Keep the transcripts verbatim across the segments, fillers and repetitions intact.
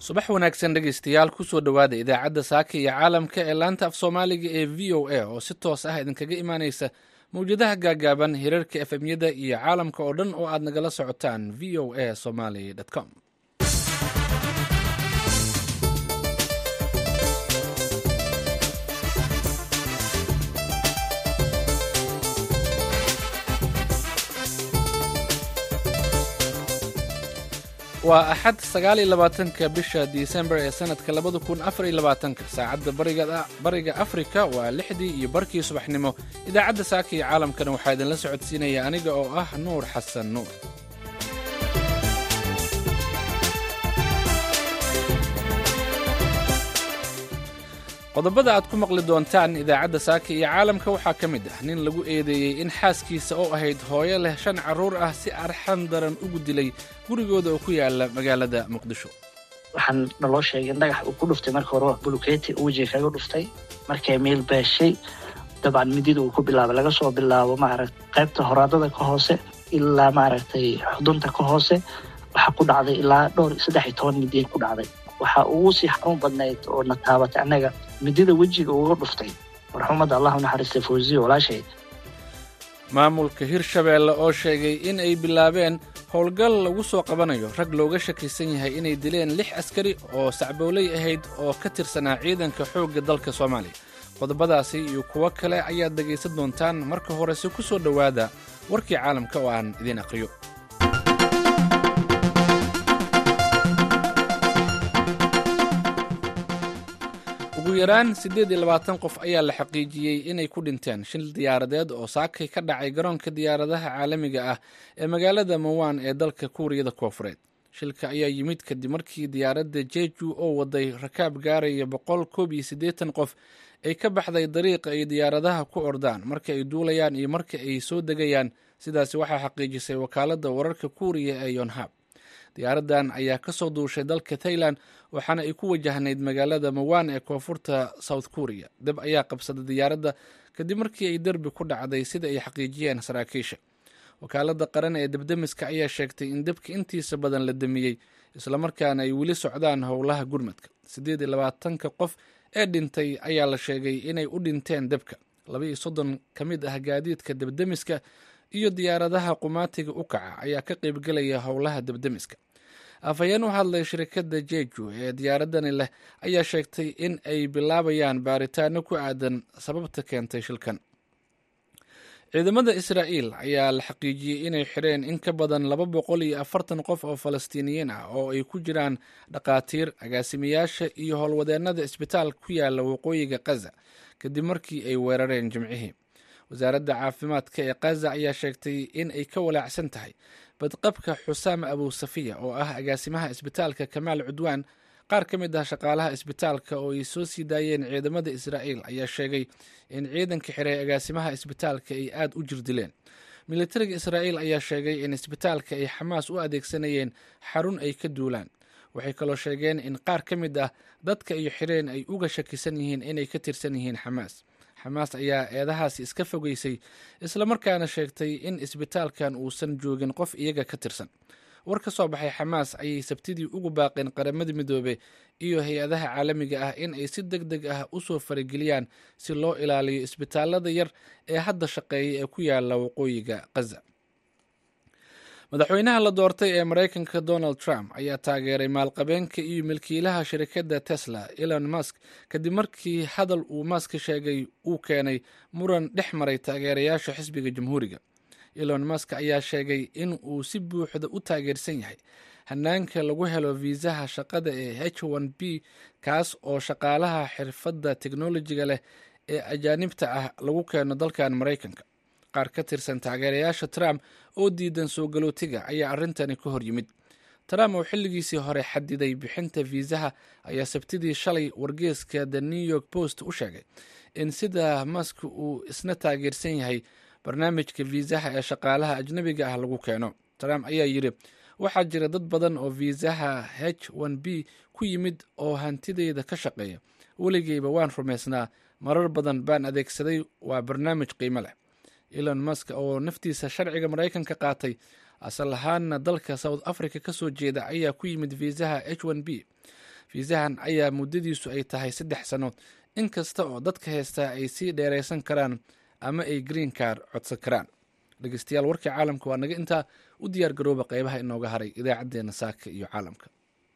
subax wanaagsan dhegaystayaal kusoo dhowaada idaacadda saaka iyo caalamka ee laanta af soomaaliga ee v o a oo si toos ah idinkaga imaanaysa mawjadaha gaagaaban hirarka efemyada iyo caalamka oo dhan oo aad nagala socotaan v o a somaly com. waa axad sagaal iyo labaatanka bisha disembar ee sanadka labada kun afar iyo labaatanka saacadda bariga afrika waa lixdii iyo barkii subaxnimo. idaacadda saaka iyo caalamkana waxaa idinla socodsiinaya aniga oo ah nuur xasan nuur. qodobada aad ku maqli doontaan idaacadda saaka iyo caalamka waxaa ka mid ah nin lagu eedeeyey in xaaskiisa oo ahayd hooyo leh shan carruur ah si arxan daran ugu dilay gurigooda oo ku yaala magaalada muqdisho. waxaan naloo sheegay in dhagax uu ku dhuftay marka hore bulukeeti uu wejiga kaga dhuftay markay meel beeshay dabcan midida uu ku bilaabay laga soo bilaabo maaragta qaybta horaadada ka hoose ilaa maaragtay xudunta ka hoose waxaa ku dhacday ilaa dhowr saddex iyo toban midiya ku dhacday. waxaa ugu sii xanuun badnayd oo na taabatay annaga midida wejiga uga dhuftay marxuumadda allah unaxariista fawziya walaashay. maamulka hirshabeelle oo sheegay in ay bilaabeen howlgal lagu soo qabanayo rag looga shakisan yahay inay dileen lix askari oo sacbooley ahayd oo ka tirsanaa ciidanka xoogga dalka soomaaliya. qodobadaasi iyo kuwo kale ayaad dhegaysan doontaan. marka horese ku soo dhowaada warkii caalamka oo aan idiin aqriyo. ugu yaraan siddeed iyo labaatan qof ayaa la xaqiijiyey inay ku dhinteen shil diyaaradeed oo saakay ka dhacay garoonka diyaaradaha caalamiga ah ee magaalada mawaan ee dalka kuuriyada koofureed. shilka ayaa yimid kadib markii diyaaradda jeju oo waday rakaab gaaraya boqol koob iyo siddeetan qof ay ka baxday dariiqa ay diyaaradaha ku ordaan marka ay duulayaan iyo marka ay soo degayaan. sidaasi waxaa xaqiijisay wakaaladda wararka kuuriya ee yonhab. diyaaraddan ayaa ka soo duushay dalka thailand waxaana ay ku wajahnayd magaalada mawaan ee koonfurta south korea. dab ayaa qabsaday diyaaradda kadib markii ay derbi ku dhacday sida ay xaqiijiyeen saraakiisha. wakaaladda qaran ee debdemiska ayaa sheegtay in debka intiisa badan la damiyey islamarkaana ay weli socdaan howlaha gurmadka. siddeed iyo labaatanka qof ee dhintay ayaa la sheegay inay u dhinteen debka. laba iyo soddon ka mid ah gaadiidka debdemiska iyo diyaaradaha qumaatiga u kaca ayaa ka qaybgelaya howlaha debdemiska. afhayeen u hadlay shirkadda jeju ee diyaaradani leh ayaa sheegtay in ay bilaabayaan baaritaano ku aadan sababta keentay shilkan. ciidamada israa'iil ayaa la xaqiijiyey inay xidheen in ka badan laba boqol iyo afartan qof oo falastiiniyiin ah oo ay ku jiraan dhakhaatiir, agaasimayaasha iyo howlwadeennada isbitaal ku yaala waqooyiga kaza kadib markii ay weerareen jimcihii. wasaaradda caafimaadka ee kaza ayaa sheegtay in ay ka walaacsan tahay badqabka xusaam abusafiya oo ah agaasimaha isbitaalka kamaal cudwaan. qaar ka mid ah shaqaalaha isbitaalka oo ay soo sii daayeen ciidamada israa'iil ayaa sheegay in ciidanka xiray agaasimaha isbitaalka ay aad u jirdileen. militariga israa'iil ayaa sheegay in isbitaalka ay xamaas u adeegsanayeen xarun ay ka duulaan. waxay kaloo sheegeen in qaar ka mid ah dadka ay xireen ay uga shakisan yihiin inay ka tirsan yihiin xamaas. xamaas ayaa eedahaasi iska fogeysay islamarkaana sheegtay in isbitaalkan uusan joogin qof iyaga ka tirsan. war ka soo baxay xamaas ayay sabtidii ugu baaqeen qaramada midoobe iyo hay-adaha caalamiga ah in ay si deg deg ah u soo farageliyaan si loo ilaaliyo isbitaalada yar ee hadda shaqeeya ee ku yaala waqooyiga kaza. madaxweynaha la doortay ee maraykanka donald trump ayaa taageeray maalqabeenka iyo milkiilaha shirkadda tesla elon musk kadib markii hadal uu musk sheegay uu keenay muran dhex maray taageerayaasha xisbiga jamhuuriga. elon musk ayaa sheegay in uu si buuxda u taageersan yahay hanaanka lagu helo fiisaha shaqada ee h one b kaas oo shaqaalaha xirfadda teknolojiga leh ee ajaanibta ah lagu keeno dalkan maraykanka. qaar ka tirsan taageerayaasha trump oo diidan soo galootiga ayaa arrintani ka hor yimid. trump oo xilligiisii hore xadiday bixinta fiisaha ayaa sabtidii shalay wargeeska the new york post u sheegay in sida musk uu isna taageersan yahay barnaamijka fiisaha ee shaqaalaha ajnabiga ah lagu keeno. trump ayaa yidhi waxaa jira dad badan oo fiisaha h one b ku yimid oo hantideyda ka shaqeeya. weligeyba waan rumaysnaa, marar badan baan adeegsaday, waa barnaamij qiimo leh. elon musk oo naftiisa sharciga maraykanka qaatay asal ahaanna dalka south africa ka soo jeeda ayaa ku yimid fiisaha h one b. fiisahan ayaa muddadiisu ay tahay saddex sannood inkasta oo dadka heystaa ay sii dheeraysan karaan ama ay green car codsan karaan. dhegeystayaal, warkii caalamka waa naga intaa. u diyaar garooba qaybaha inooga haray idaacaddeenna saaka iyo caalamka.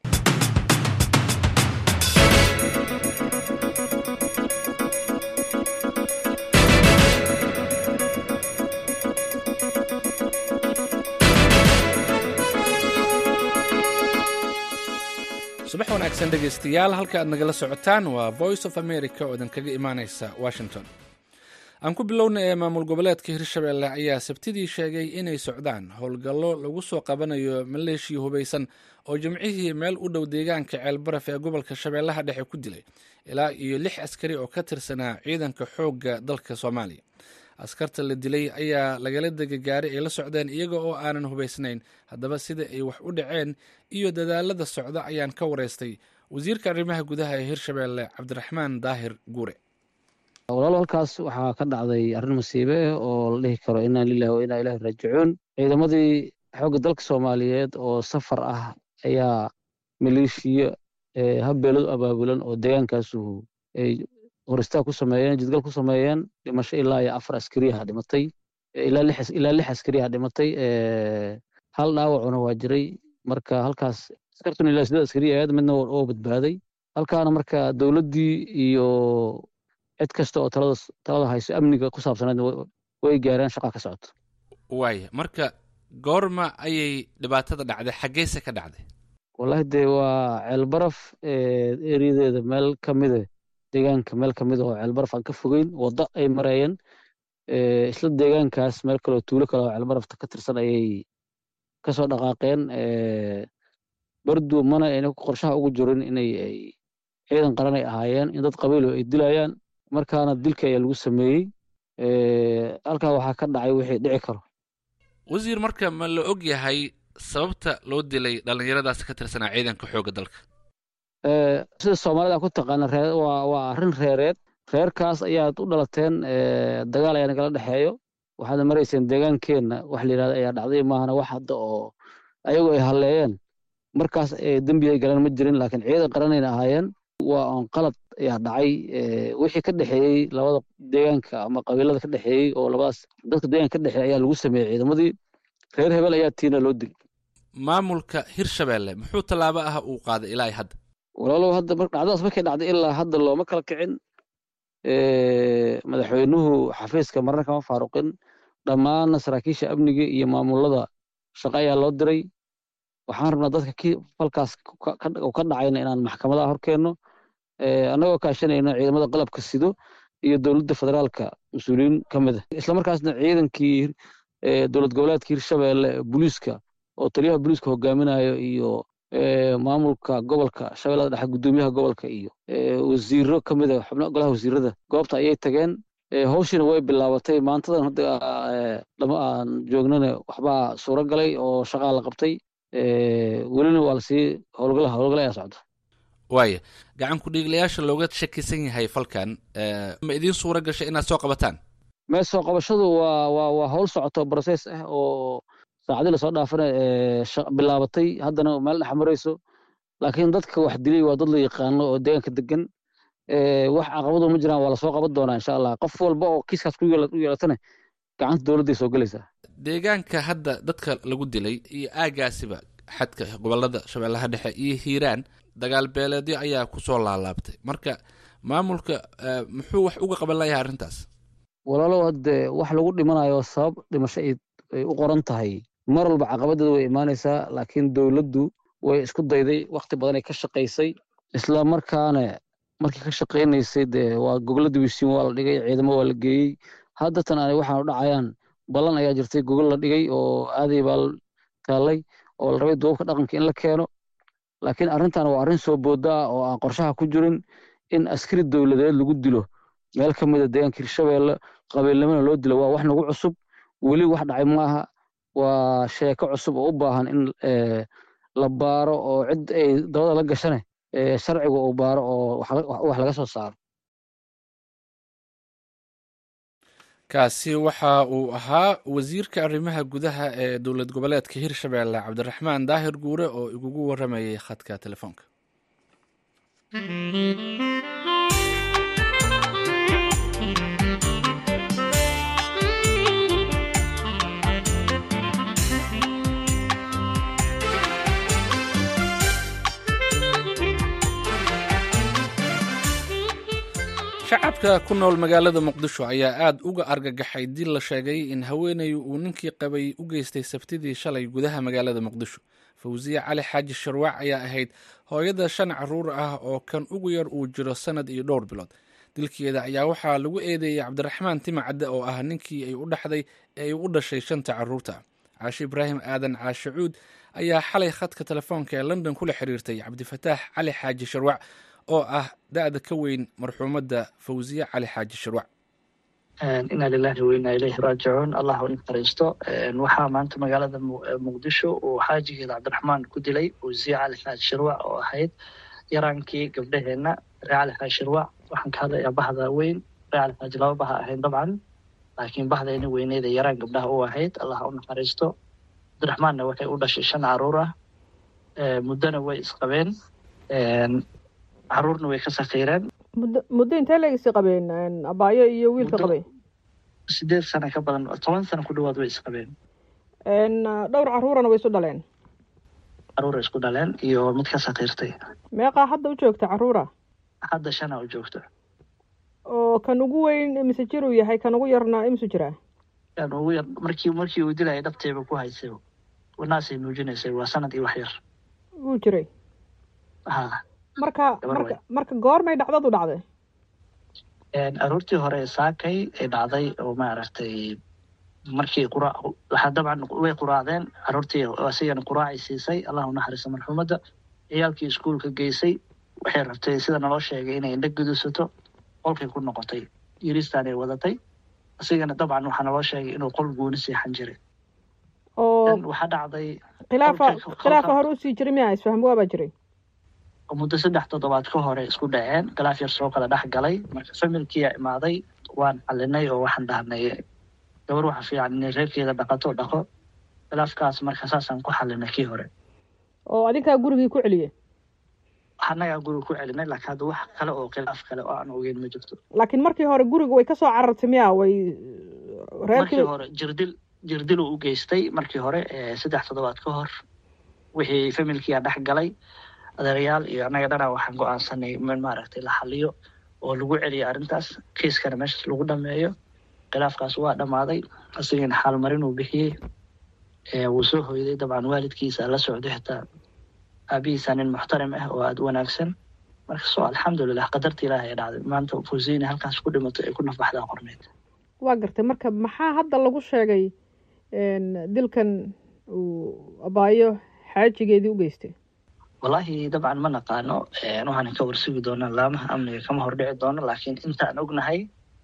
subax wanaagsan dhegeystayaal, halka aad nagala socotaan waa voice of america oo idin kaga imaaneysa washington. aan ku bilowna ee maamul goboleedka hirshabelle ayaa sabtidii sheegay inay socdaan howlgallo lagu soo qabanayo maleeshiya hubaysan oo jimcihii meel u dhow deegaanka ceelbaraf ee gobolka shabeellaha dhexe ku dilay ilaa iyo lix askari oo ka tirsanaa ciidanka xoogga dalka soomaaliya. askarta la dilay ayaa lagala dega gaari ay la socdeen iyaga oo aanan hubaysnayn. haddaba sida ay wax u dhaceen iyo dadaalada socda ayaan ka wareystay wasiirka arrimaha gudaha ee hirshabelle cabdiraxmaan daahir guure. walaalo halkaas waxaa ka dhacday arrin masiibe oo la dhihi karo inaa lilahi wa inaa ilaahi raajicuun. ciidamadii xoogga dalka soomaaliyeed oo safar ah ayaa maleeshiya habbeeladu abaabulan oo deegaankaasu ay horistaa ku sameeyeen, jidgal ku sameeyeen. dhimasho ilaa iyo afar askariyaha dhimatay, ilaa lix ilaa lix askariyaha dhimatay, hal dhaawacuna waa jiray. marka halkaas askartuna ilaa siddeed askari ahayd, midna oo badbaaday. halkaana marka dowladdii iyo cid kasta oo talada talada hayso amniga ku saabsaneed way gaareen, shaqa ka socoto. waaya, marka goorma ayay dhibaatada dhacday? xaggeese ka dhacday? wallahi dee waa ceelbaraf eriyadeeda meel ka mida, deegaanka meel ka mid oo ceelbaraf aan ka fogeyn, waddo ay mareeyeen. isla deegaankaas meel kaleo tuulo kale oo ceelbarafta ka tirsan ayay kasoo dhaqaaqeen. bardu mana ayna qorshaha ugu jirin inay ciidan qaran ay ahaayeen, in dad qabiilo ay dilayaan. markaana dilka ayaa lagu sameeyey. halkaa waxaa ka dhacay wixii dhici karo. wasiir, marka ma la og yahay sababta loo dilay dhallinyaradaas ka tirsanaa ciidanka xoogga dalka? sida soomaalida ku taqaana waa arrin reereed. reerkaas ayaad u dhalateen, dagaal ayaa nagala dhexeeyo, waxaadna marayseen deegaankeenna wax la yidhahda ayaa dhacday. maahana wax hadda oo ayagu ay halleeyeen markaas dembi ay galeen ma jirin, laakiin ciidan qaranayna ahaayeen. waa on qalad ayaa dhacay. wixii ka dhexeeyey labada deegaanka ama qabiilada ka dhexeeyey oo labadaas dadka deegaanka ka dhexeeyey ayaa lagu sameeyey ciidamadii. reer hebel ayaa tiina loo dil. maamulka hirshabelle muxuu tallaabo ah uu qaaday ilaa hadda? walaalow hadda dhacdadaas markay dhacday ilaa hadda looma kala kicin. madaxweynuhu xafiiska marna kama faaruqin. dhammaanna saraakiisha amniga iyo maamulada shaqo ayaa loo diray. waxaan rabnaa dadka kii falkaas ka dhacayna inaan maxkamadaha horkeenno, annagoo kaashanayno ciidamada qalabka sido iyo dowladda federaalka mas-uuliyiin ka mid ah. islamarkaasna ciidankii dowlad goboleedka hirshabelle booliiska oo taliyaha booliiska hogaaminayo iyo maamulka gobolka shabeellada dhexe guddoomiyaha gobolka iyo wasiiro ka mid a xubnaha golaha wasiirada goobta ayay tageen. hawshiina way bilaabatay. maantadan hadda lama aan joognana waxbaa suuro galay oo shaqaa la qabtay. welina waa lasii howlgala howlgala ayaa socda. waaya, gacan ku-dhiiglayaasha looga shakisan yahay falkan ma idiin suura gashay inaad soo qabataan? mee soo qabashadu waa waa waa howl socoto process ah oo saacadii lasoo dhaafana bilaabatay, haddana meel dhex marayso. laakiin dadka wax dilay waa dad la yaqaano oo deegaanka degan. wax caqabado ma jiraan, waa lasoo qaban doonaa insha allah. qof walba oo kiiskaas ku yeelatana gacanta dowladday soo gelaysaa. deegaanka hadda dadka lagu dilay iyo aagaasiba xadka gobolada shabeellaha dhexe iyo hiiraan dagaal beeleedyo ayaa kusoo laalaabtay. marka maamulka muxuu wax uga qaban layahay arrintaas? walaalow hadde wax lagu dhimanayo sabab dhimasho ay u qoran tahay mar walba caqabadeeda way imaanaysaa. laakiin dowladdu way isku dayday, wakti badan ay ka shaqaysay. isla markaana markii ka shaqaynaysay dee waa gogoladii wisiin waa la dhigay, ciidamo waa la geeyey. haddatan aanay waxaanu dhacayaan ballan ayaa jirtay, gogol la dhigay oo aaday baa taallay oo la rabay duubabka dhaqanka in la keeno. laakiin arrintan waa arrin soo booda ah oo aan qorshaha ku jirin in askari dowladeed lagu dilo meel ka mid a deegaanka hirshabelle, qabiilnimona loo dilo. waa wax nagu cusub, weli wax dhacay maaha. waa sheeko cusub oo u baahan in la baaro oo cid ay dabada la gashane sharciga uu baaro oo wax laga soo saaro. kaasi waxa uu ahaa wasiirka arrimaha gudaha ee dowlad goboleedka hirshabelle cabdiraxmaan daahir guure oo igugu waramayay khadka telefoonka. shacabka ku nool magaalada muqdisho ayaa aad uga argagaxay dil la sheegay in haweenay uu ninkii qabay u geystay sabtidii shalay gudaha magaalada muqdisho. fawziye cali xaaji sharwaac ayaa ahayd hooyada shan caruur ah oo kan ugu yar uu jiro sanad iyo dhowr bilood. dilkeeda ayaa waxaa lagu eedeeyey cabdiraxmaan timacadde oo ah ninkii ay u dhaxday ee ay u dhashay shanta caruurta. caashi ibraahim aadan caashe cuud ayaa xalay khadka telefoonka ee london kula xiriirtay cabdifataax cali xaaji sharwaac oo ah da-da ka weyn marxuumadda fawziye cali xaaji sharwaac. inaa lilahi wa inaa ilayhi raajicuun. allah u naxariisto. waxaa maanta magaalada muqdisho uu xaajigeeda cabdiraxmaan ku dilay fawziye cali xaaji sharwaac oo ahayd yaraankii gabdhaheena ree cali xaaji sharwaac. waxaan ka hadlayaa bahda weyn, ree cali xaaji laba baha ahayn dabcan, laakiin bahdeena weyneeda yaraan gabdhaha u ahayd. allah u naxariisto. cabdiraxmaanna waxay u dhashay shan caruur ah, muddona way isqabeen, caruurna way ka sakiireen. muddo muddo intee leegisi qabeen abaayo iyo wiilka qabay? sideed sano ka badan, toban sano ku dhawaad way isqabeen. dhowr caruurana way isu dhaleen? caruura isku dhaleen iyo mid ka sakiirtay. meeqaa hadda u joogta caruura? hadda shana u joogto. oo kan ugu weyn imise jir uu yahay, kan ugu yarna imisu jiraa? kan ugu yar markii markii uu dilaya dhabteeba ku haysay, wanaasay nuujinaysay, waa sanad iyo wax yar wuu jiray. ha marka marka marka goormay dhacdadu dhacday? aroortii hore saakay ay dhacday oo maaragtay markii qura waxa dabcan way quraacdeen aroortii, asigana quraacay siisay. allah u naxariisto marxuumadda. ciyaalkii iskuulka geysay, waxay rabtay sida naloo sheegay inay indha gudusato, qolkay ku noqotay, yiristaan ay wadatay. asigana dabcan waxaa naloo sheegay inuu qol gooni seexan jiray. oo waxaa dhacday khilaafa khilaafa hore usii jiray miyaa isfaham waabaa jiray? muddo saddex toddobaad ka hore isku dhaceen, khilaaf yar soo kala dhex galay. marka familkiia imaaday, waan xalinay oo waxaan dhahnay gabar waxa fiican inay reerkeeda dhaqato dhaqo. khilaafkaas marka saasaan ku xalinay kii hore. oo adinkaa gurigii ku celiyey? annagaa guriga ku celinay, laakiin hadda wax kale oo khilaaf kale oo aan ogeyn ma jirto. laakiin markii hore guriga way kasoo carartay miyaa? way reerkii markii hore jirdil jirdil uu u geystay markii hore saddex toddobaad ka hor. wixii familkiia dhex galay, adeerayaal iyo annaga dhanaa waxaan go-aansanay in maaragtay la xaliyo oo lagu celiyo arrintaas, kiiskana meeshaas lagu dhameeyo. khilaafkaas waa dhammaaday. asigana xaalmarin uu bixiyey, wuu soo hoyday. dabcan waalidkiisa la socday, xitaa aabihiisa nin muxtarim ah oo aada u wanaagsan. marka soo alxamdulilah qadarta ilaahay ee dhacday. maanta fawziyena halkaas ku dhimato ay ku nafbaxdaa qorneed. waa gartay. marka maxaa hadda lagu sheegay dilkan uu abaayo xaajigeedii u geystay? wallaahi dabcan ma naqaano, waxaan ka warsugi doonaa laamaha amniga, kama hordhici doono. laakiin intaan ognahay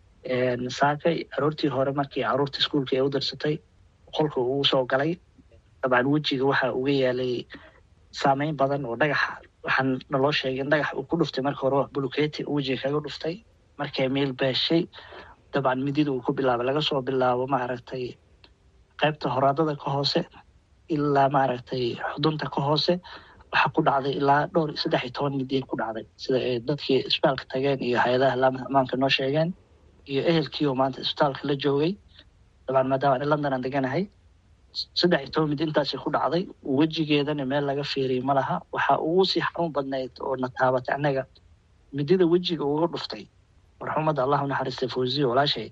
saakay aroortii hore markii caruurta iskuulka ay u dirsatay, qolka uu soo galay. dabcan wejiga waxaa uga yaalay saameyn badan oo dhagaxa, waxaan naloo sheegay in dhagax uu ku dhuftay marka hore buluketi wejiga kaga dhuftay. markay meel beeshay, dabcan midida uu ku bilaabay, laga soo bilaabo maaragtay qaybta horaadada ka hoose ilaa maaragtay xudunta ka hoose, waxaa ku dhacday ilaa dhowr saddex iyo toban midiya ku dhacday, sida ay dadkii isbitaalka tageen iyo hay-adaha laamaha ammaanka noo sheegeen iyo ehelkii oo maanta isbitaalka la joogay. dabcan maadaama ani london aan deganahay, saddex iyo toban midi intaasi ku dhacday. wejigeedana meel laga fiiriyay ma laha. waxaa ugu sii xanuun badnayd oo na taabatay annaga, midida wejiga uga dhuftay marxuumadda. allah u naxariistay fawziye walaashay.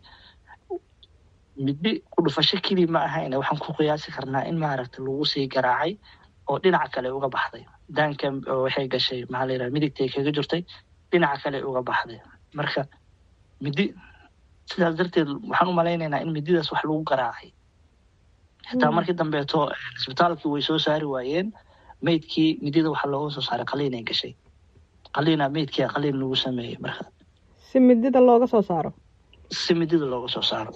midi ku dhufasho keli ma ahayn, waxaan ku qiyaasi karnaa in maaragtay lagu sii garaacay oo dhinaca kale uga baxday. daanka waxay gashay maxaa la yidhaha midigtay kaga jirtay, dhinaca kale uga baxday. marka midi sidaas darteed waxaan u malaynaynaa in mididaas wax lagu garaacay. xitaa markii dambeeto isbitaalkii way soo saari waayeen meydkii. midida waxaa looga soo saaray qaliin ay gashay. qaliina meydkii qaliin lagu sameeyey. marka si midida looga soo saaro si midida looga soo saaro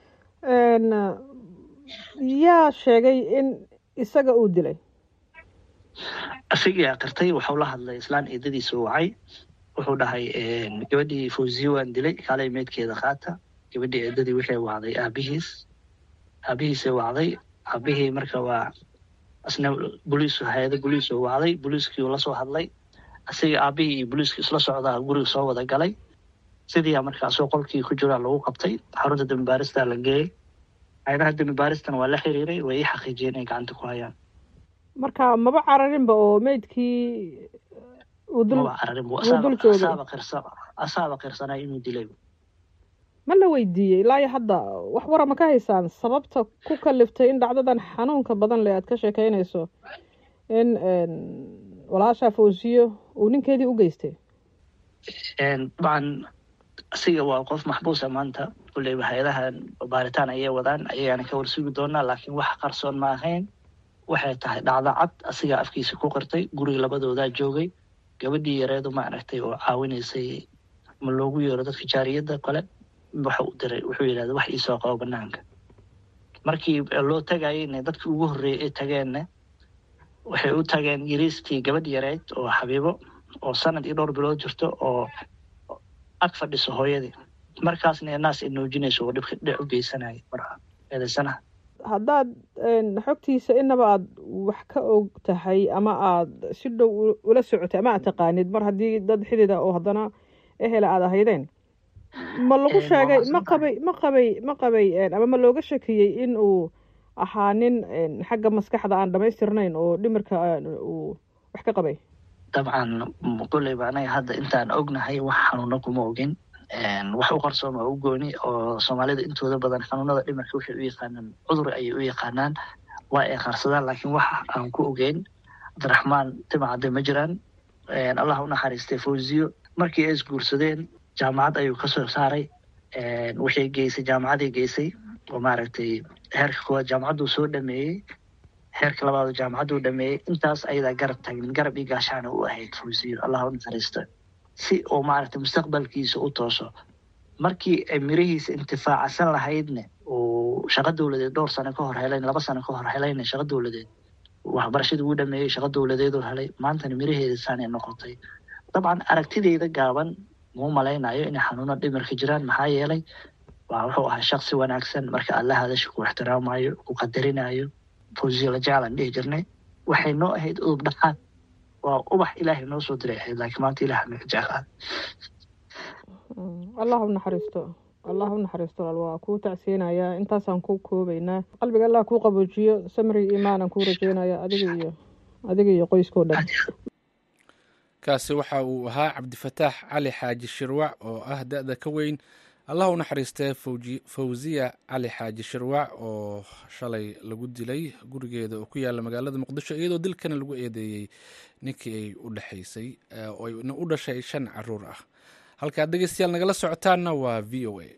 yaa sheegay in isaga uu dilay? asigii aqirtay. wuxuu la hadlay islaan eedadiisa wacay, wuxuu dhahay gabadhii fawziye waan dilay, kaalay meydkeeda qaata. gabadhii eedadii waxay wacday aabihiis aabihiisay wacday. aabihii marka waa asna boliis hay-ada boliis oo wacday. boliiskii uu lasoo hadlay. asiga aabihii iyo booliiska isla socdaa guriga soo wada galay sidii markaasoo qolkii ku jira lagu qabtay xarunta dambi baarista la geeyey hay'adaha dambi baaristana waa la xiriiray way i xaqiijiyeen inay gacanta ku hayaan marka maba cararinba oo meydkii uu dul asaaba qirsan asaaba qirsanaa inuu dilay ma la weydiiyey ilaa hadda wax wara ma ka haysaan sababta ku kaliftay in dhacdadan xanuunka badan leh aad ka sheekaynayso in walaasha Fawziyo uu ninkeedii u geystay dabcan asiga waa qof maxbuus maanta kulay hay'adaha baaritaan ay wadaan ayaan ka warsugi doonaa laakiin wax qarsoon ma ahayn waxay tahay dhacdo cad asiga afkiisa ku qirtay guriga labadooda joogay gabadhii yareedu ma aragtay oo caawinaysay ma loogu yeero dadka jaariyada kale waxa uu diray wuxuu yiraahday wax ii soo qabo banaanka markii loo tagay in dadkii ugu horeeyay ay tageen waxay u tageen yiriistii gabadh yareed oo Xabiibo oo sanad iyo dhowr bilood jirto oo ag fadhiso hooyadii markaasna naas inoojinayso oo dhibka dhic u geysanay markaa eedaysana haddaad xogtiisa inaba aad wax ka og tahay ama aad si dhow ula socotay ama aad taqaanid mar haddii dad xidida oo haddana ehel aad ahaydeen ma lagu sheegay ma qabay ma qabay ma qabay ama ma looga shakiyey in uu ahaa nin xagga maskaxda aan dhamaystirnayn oo dhimirka uu wax ka qabay dabcan kulay baanay hadda intaan ognahay wax xanuuno kuma ogin wax u qarsoon oo u gooni oo Soomaalida intooda badan xanuunada dhimirka waxay u yaqaanaan cudur ay u yaqaanaan waa ay qarsadaan laakiin wax aan ku ogeyn Abdiraxmaan timacade ma jiraan Allah u naxariistay Fawziyo markii ay isguursadeen jaamacad ayuu ka soo saaray waxay geysay jaamacadii geysay oo maaragtay heerka koowaad jaamacadu soo dhameeyay heerka labaad jaamacadu dhameeyay intaas ayada garab tagin garab i gaashaan u ahayd Fawziyo Allah u naxariistay si oo maaragtay mustaqbalkiisa u tooso markii ay mirihiisa intifaacasan lahaydna oo shaqo dawladeed dhowr sano ka hor heleen laba sano ka hor heleen shaqo dawladeed waxbarashada uu dhameeyay shaqo dawladeed oo helay maantana miriheeda saanay noqotay dabcan aragtideeda gaaban muu malaynayo in xanuuno dhimirka jiraan maxaa yeelay waa wuxuu ahaa shakhsi wanaagsan marka Allah hadasho ku ixtiraamayo ku qadarinayo Fawziyo la jeclaan dhihi jirnay waxay noo ahayd udub dhaxan waa ubax Ilaahay noo soo diray laakiin maanta Ilaahay ma jeclaan Allahu naxariisto Allahu naxariisto waa ku tacsiinaya intaasaan ku koobaynaa qalbiga Allah ku qaboojiyo samri iimaan ku rajeynaya adiga iyo adiga iyo qoyskooda kaasi waxa uu ahaa Cabdifataax Cali Xaaji Shirwac oo ah da'da ka weyn Allah u naxariistay Fawziya Cali Xaaji Shirwac oo shalay lagu dilay gurigeeda oo ku yaala magaalada Muqdisho iyadoo dilkana lagu eedeeyay ninkii ay u dhaxaysay oo ay u dhashay shan caruur ah halka dhageystayaal nagala socotaana waa V O A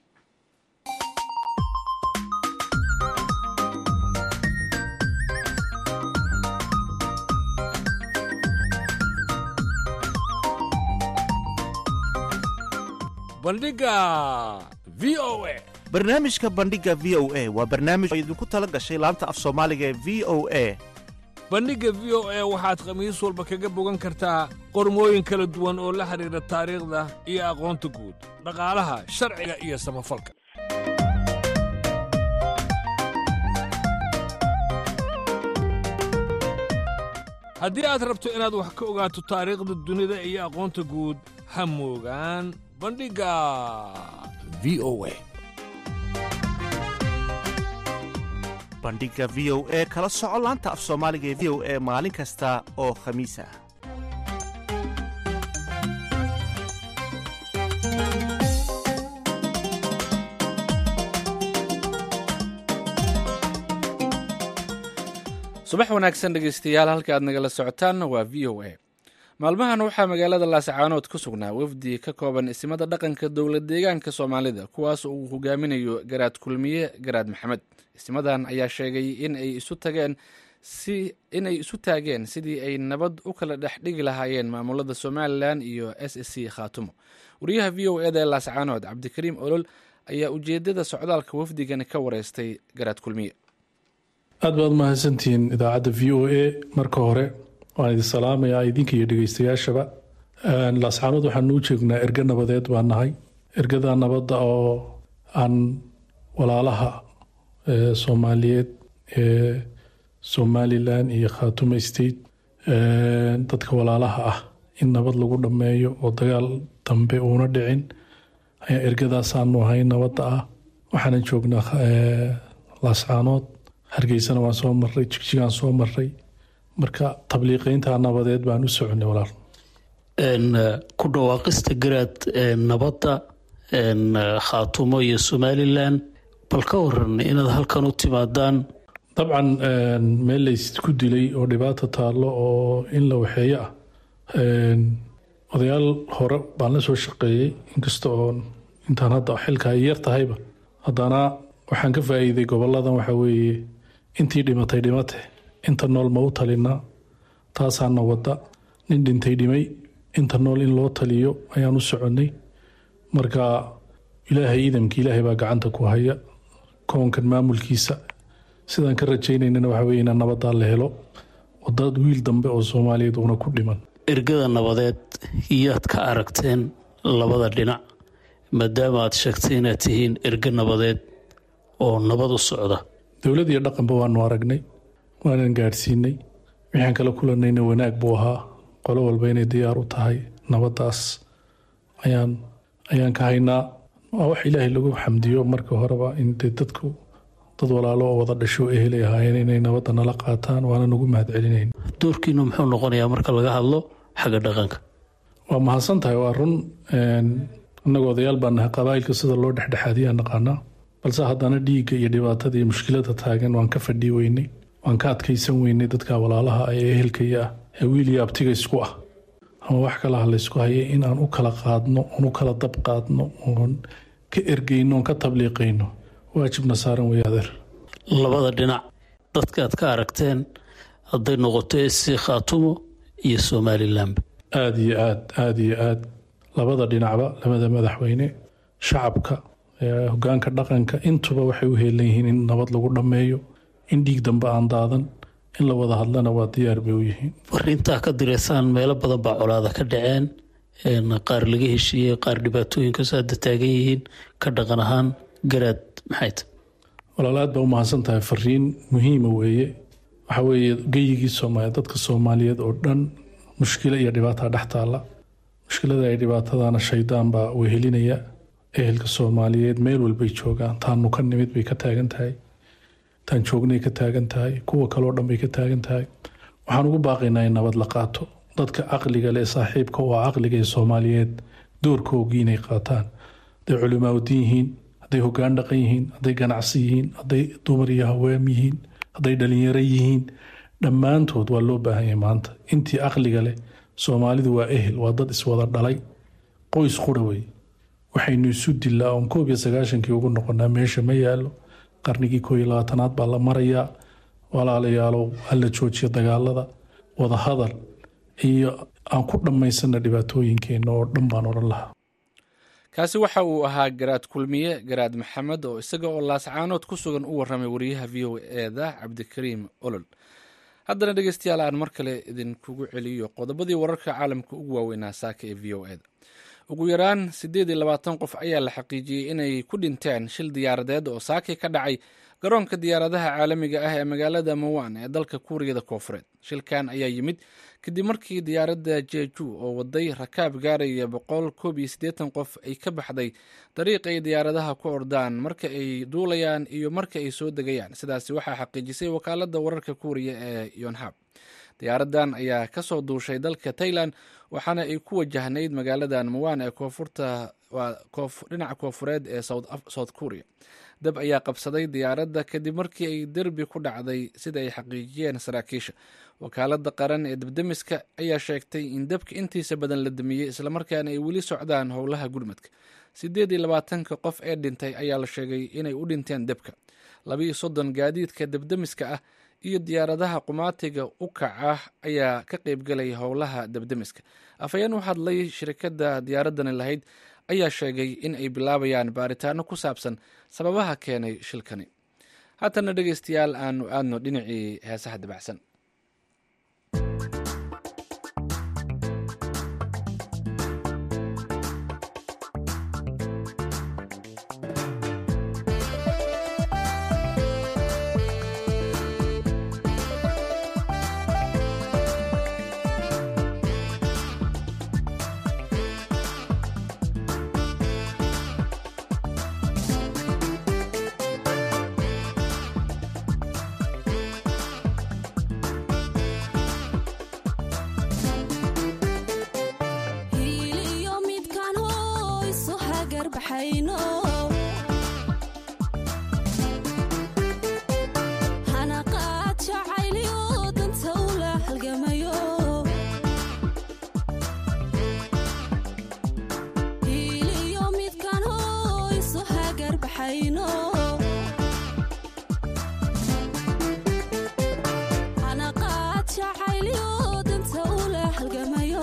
bandhiga V O A barnaamijka bandhiga V O A waa barnaamij oo idinku tala gashay laanta af Soomaaliga ee V O A bandhiga V O A waxaad khamiis walba kaga bogan kartaa qormooyin kala duwan oo la xiriira taariikhda iyo aqoonta guud dhaqaalaha sharciga iyo samafalka haddii aad rabto inaad wax ka ogaato taariikhda dunida iyo aqoonta guud ha moogaan bandhiga V O A bandhiga V O A kala soco laanta af Soomaaliga ee V O A maalin kasta oo khamiis ah subax wanaagsan dhegeystayaal halka aad nagala socotaanna waa V O A maalmahan waxaa magaalada Laascaanood ku sugnaa wafdi ka kooban isimada dhaqanka dowlad deegaanka Soomaalida kuwaas oo uu hogaaminayo Garaad Kulmiye Garaad Maxamed isimadan ayaa sheegay in ay isu tageen si in ay isu taageen sidii ay nabad u kala dhex dhigi lahaayeen maamulada Somaliland iyo S S C Khaatumo wariyaha V O A da Laascaanood Cabdikariim Olol ayaa ujeedada socdaalka wafdigan ka wareystay Garaad Kulmiye aad baad mahadsantihiin idaacadda V O A marka hore waan idin salaamayaa idinka iyo dhegeystayaashaba Laascaanood waxaan u joognaa erga nabadeed baan nahay ergada nabadda oo aan walaalaha Soomaaliyeed ee Somaliland iyo Khaatumo State dadka walaalaha ah in nabad lagu dhammeeyo oo dagaal dambe uuna dhicin ayaa ergadaasaanu ahay nabadda ah. waxaanan joognaa laascaanood, hargeysana waan soo marray, jigjigaan soo marray. marka tabliiqeynta nabadeed baan u soconay walaal. ku dhawaaqista garaad nabadda khaatumo iyo somalilan, bal ka waran inaad halkan u timaadaan. dabcan meel laysku dilay oo dhibaato taallo oo in la waxeeyo ah. odayaal hore baan la soo shaqeeyey, inkasta oo intaan hadda xilka ay yar tahayba, haddana waxaan ka faa'iiday goboladan. waxa weeye intii dhimatay dhimate, inta nool ma u talinaa, taasaana wadda. nin dhintay dhimay, inta nool in loo taliyo ayaan u soconnay. marka ilaahay idamkii ilaahay baa gacanta ku haya koonkan maamulkiisa. sidaan ka rajaynaynana waxa weye inaan nabaddaa la helo, wadad wiil dambe oo soomaaliyeed uuna ku dhiman. ergada nabadeed iyaad ka aragteen labada dhinac, maadaama aad sheegtay inaad tihiin erga nabadeed oo nabad u socda. dowlad iyo dhaqanba waanu aragnay, waanan gaadhsiinay. waxaan kala kulanayna wanaag buu ahaa, qolo walba inay diyaar u tahay nabaddaas ayaan ayaan ka haynaa. waa wax ilaahay lagu xamdiyo marka horeba, in dee dadku dad walaalo oo wada dhasho ehelay ahaayeen inay nabadda nala qaataan, waana nagu mahad celinayn. doorkiinu muxuu noqonayaa marka laga hadlo xagga dhaqanka? waa mahadsan tahay, waa run. annagoo odayaal baan nahay, qabaa'ilka sida loo dhexdhexaadiyaa naqaanaa, balse haddana dhiigga iyo dhibaatada iyo mushkilada taagan waan ka fadhii weynay, waan ka adkaysan weynay. dadka walaalaha ee ehelkaya ah ee wiil iyo abtiga isku ah ama wax kalaha laysku hayay in aan u kala qaadno, oon u kala dab qaadno, oon ka ergeyno, oon ka tabliiqayno, waajibna saaran wey adeer. labada dhinac dadka aad ka aragteen hadday noqoto si khaatumo iyo somalilanba? aada iyo aad aada iyo aad labada dhinacba, labada madaxweyne, shacabka, hogaanka dhaqanka, intuba waxay u heelan yihiin in nabad lagu dhammeeyo, in dhiig dambe aan daadan, in la wada hadlana waa diyaar bay u yihiin. fariintaa ka direysaan meelo badan baa colaada ka dhaceen, qaar laga heshiiyey, qaar dhibaatooyinkaas hadda taagan yihiin. ka dhaqan ahaan garaad maxay tahay? walaal aad baa u mahadsan tahay, fariin muhiima weeye. waxa weeye geyigii soomaaliya, dadka soomaaliyeed oo dhan mushkilo iyo dhibaataa dhex taalla. mushkilada ay dhibaatadana shaydaan baa wehelinaya. ehelka soomaaliyeed meel walbay joogaan, taanu ka nimid bay ka taagan tahay, taan joognay ka taagan tahay, kuwa kaleo dhan bay ka taagan tahay. waxaan ugu baaqaynaa in nabad la qaato. dadka caqliga leh, saaxiibka oo caqliga ee soomaaliyeed, doorkoogii inay qaataan. hadday culimaaudiin yihiin, hadday hogaan dhaqan yihiin, hadday ganacsi yihiin, hadday dumar iyo haweem yihiin, hadday dhalinyaro yihiin, dhammaantood waa loo baahan yahay maanta. intii caqliga leh, soomaalidu waa ehel, waa dad iswada dhalay, qoys qura wey. waxaynu isu dilaa oon koob iyo sagaashankii ugu noqonaa meesha ma yaalo. qarnigii koob iyo labaatanaad baa la marayaa. walaalayaalow hala joojiyo dagaalada, wada hadal iyo aan ku dhammaysana dhibaatooyinkeenna oo dhan baan odhan lahaa. kaasi waxa uu ahaa garaad kulmiye garaad maxamed oo isaga oo laascaanood ku sugan u warramay wariyaha v o eda cabdikariim olol. haddana dhegeystayaal aan mar kale idinkugu celiyo qodobadii wararka caalamka ugu waaweynaa saaka ee v o eda. ugu yaraan siddeed iyo labaatan qof ayaa la xaqiijiyey inay ku dhinteen shil diyaaradeed oo saaki ka dhacay garoonka diyaaradaha caalamiga ah ee magaalada Mawan ee dalka Kuuriyada Koonfureed. shilkan ayaa yimid kadib markii diyaaradda Jeju oo waday rakaab gaaraya boqol koob iyo siddeetan qof ay ka baxday dariiqa ay diyaaradaha ku ordaan marka ay duulayaan iyo marka ay soo degayaan. sidaasi waxaa xaqiijisay wakaaladda wararka Kuuriya ee Yonhap. diyaaradan ayaa ka soo duushay dalka Thailand waxaana ay ku wajahnayd magaaladan Mawan ee koonfurta dhinaca koonfureed ee South Korea. dab ayaa qabsaday diyaaradda kadib markii ay derbi ku dhacday sida ay xaqiijiyeen saraakiisha. wakaaladda qaran ee dabdemiska ayaa sheegtay in dabka intiisa badan la damiyey islamarkaana ay weli socdaan howlaha gurmadka. siddeed iyo labaatanka qof ee dhintay ayaa la sheegay inay u dhinteen dabka. labiiyo soddon gaadiidka dabdemiska ah iyo diyaaradaha qumaatiga u kaca ayaa ka qaybgalay howlaha dabdemiska. afhayeen u hadlay shirkadda diyaaradani lahayd ayaa sheegay in ay bilaabayaan baaritaano ku saabsan sababaha keenay shilkani. haatana dhegeystayaal aanu aadno dhinacii heesaha dabacsan. baxayno hanaqaad jacayliyo danta ula halgamayo hiiliyo midkan hoo isu hagar baxayno hanaqaad jacayliyo danta ula halgamayo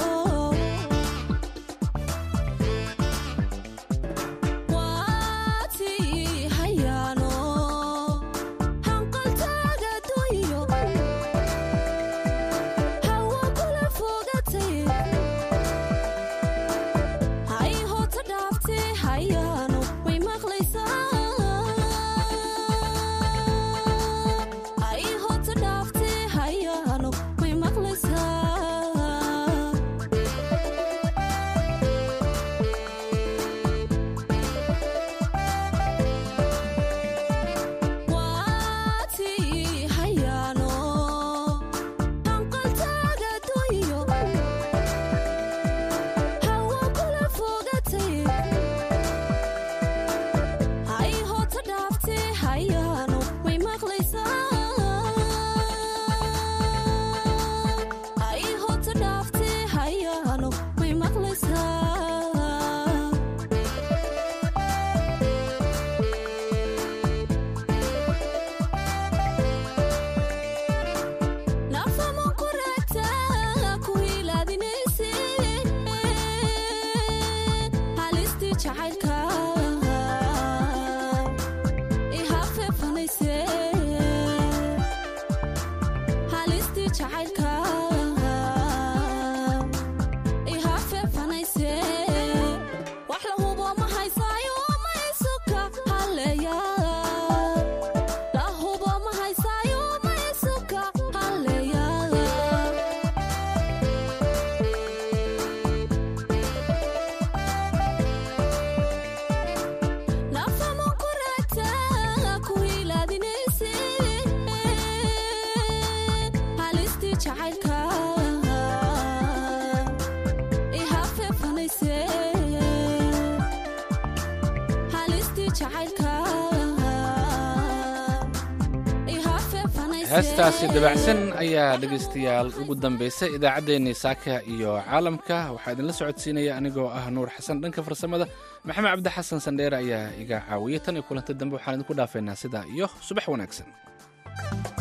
heestaasi dabacsan ayaa dhegaystayaal ugu dambaysay idaacaddeenii saaka iyo caalamka waxaa idinla socodsiinaya anigoo ah nuur xasan dhanka farsamada maxamed cabdi xasan sandheere ayaa iga caawiyay tan iyo kulanta dambe waxaan idinku dhaafaynaa sidaa iyo subax wanaagsan.